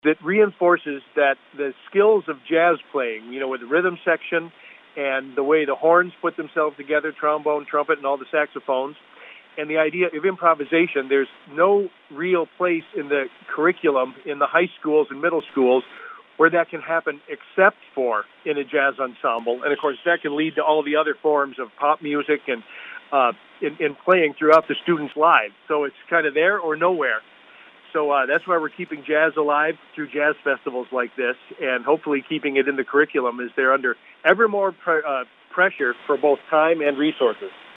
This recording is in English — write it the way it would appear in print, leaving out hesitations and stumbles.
that reinforces that the skills of jazz playing, with the rhythm section and the way the horns put themselves together, trombone, trumpet, and all the saxophones, and the idea of improvisation. There's no real place in the curriculum in the high schools and middle schools where that can happen except for in a jazz ensemble. And, of course, that can lead to all the other forms of pop music and in playing throughout the students' lives. So it's kind of there or nowhere. So that's why we're keeping jazz alive through jazz festivals like this, and hopefully keeping it in the curriculum as they're under ever more pressure for both time and resources.